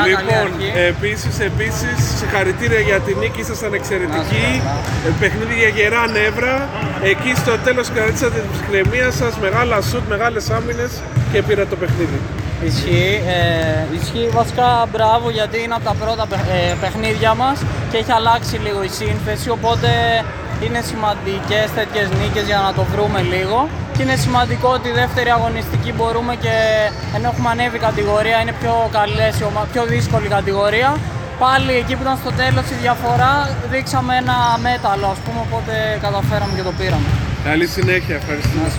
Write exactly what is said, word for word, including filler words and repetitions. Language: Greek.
Μια λοιπόν, καλή επίσης, επίσης, συγχαρητήρια για την νίκη, ήσασταν εξαιρετικοί. Ε, παιχνίδι για γερά νεύρα. Εκεί στο τέλος κρατήσατε την ψυχραιμία σας, μεγάλα σουτ, μεγάλες άμυνες και πήρα το παιχνίδι. Ισχύει, ε, ισχύει βασικά μπράβο, γιατί είναι από τα πρώτα ε, παιχνίδια μας και έχει αλλάξει λίγο η σύνθεση, οπότε είναι σημαντικές τέτοιες νίκες για να το βρούμε λίγο και είναι σημαντικό ότι η δεύτερη αγωνιστική μπορούμε και ενώ έχουμε ανέβει κατηγορία, είναι πιο καλές, πιο δύσκολη κατηγορία. Πάλι εκεί που ήταν στο τέλος η διαφορά δείξαμε ένα μέταλλο, ας πούμε, οπότε καταφέραμε και το πήραμε. Καλή συνέχεια, ευχαριστούμε.